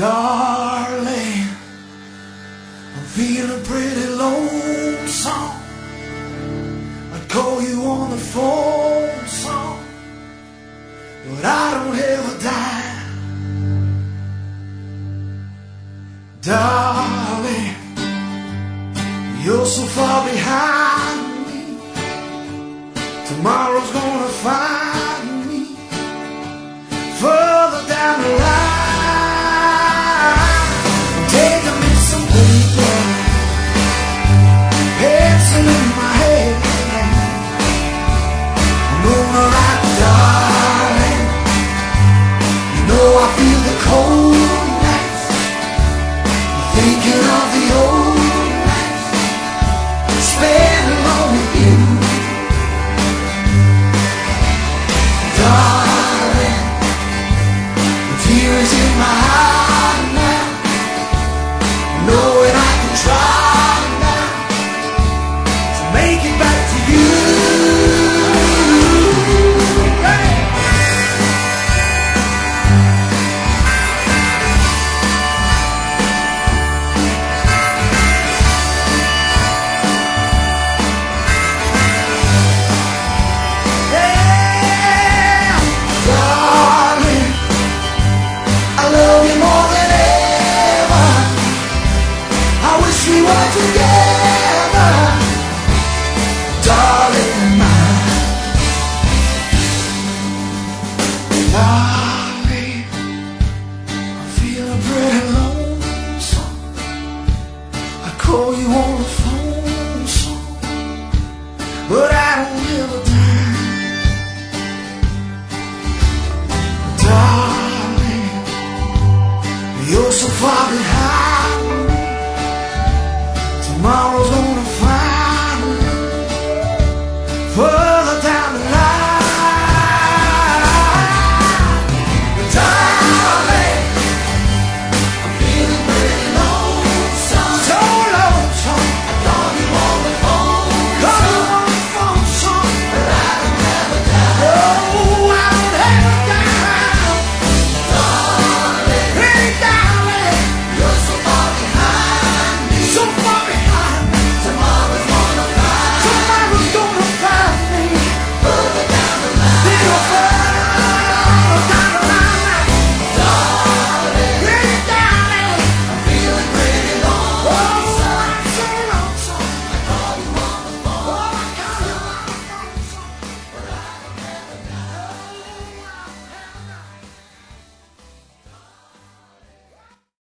Darling, I'm feeling pretty lonesome. I'd call you on the phone some, but I don't have a dime. Darling, you're so far behind me. Tomorrow's gonna find me further down the line. Taking me some paper, pencil in my head. I'm gonna write, darling. You know I feel the cold nights, thinking of the old nights spent alone with you. Darling, the tears in my eyes now, knowing I can try now to make it back to you. Hey! Yeah, darling, I love you more than ever. I wish we were together.